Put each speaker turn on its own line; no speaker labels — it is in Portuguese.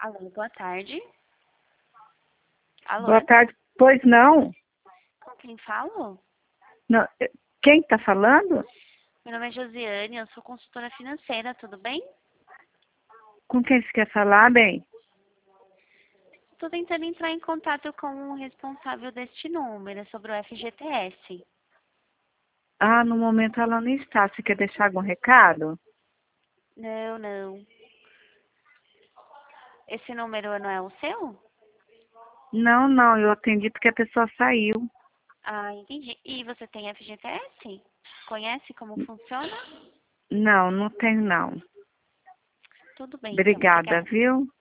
Alô, boa tarde. Alô,
Boa tarde. Pois não?
com quem falo?
Não, quem está falando?
Meu nome é Josiane, eu sou consultora financeira, tudo bem?
Com quem você quer falar, bem?
Estou tentando entrar em contato com o responsável deste número, sobre o FGTS.
Ah, no momento ela não está. Você quer deixar algum recado?
Não. Esse número não é o seu?
Não, eu atendi porque a pessoa saiu.
Ah, entendi. E você tem FGTS? Conhece como funciona?
Não tem não.
Tudo bem, então.
Obrigada,
Obrigada.
viu?